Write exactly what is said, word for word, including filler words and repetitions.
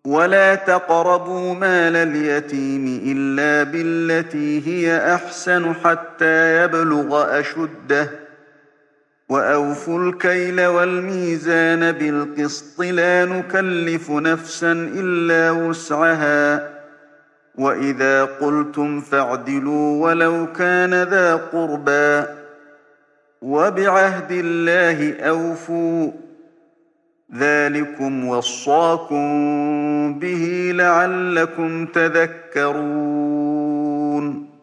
ولا تقربوا مال اليتيم إلا بالتي هي أحسن حتى يبلغ أشده وأوفوا الكيل والميزان بالقسط لا نكلف نفسا إلا وسعها وإذا قلتم فاعدلوا ولو كان ذا قربى وبعهد الله أوفوا ذلكم وصاكم به لعلكم تذكرون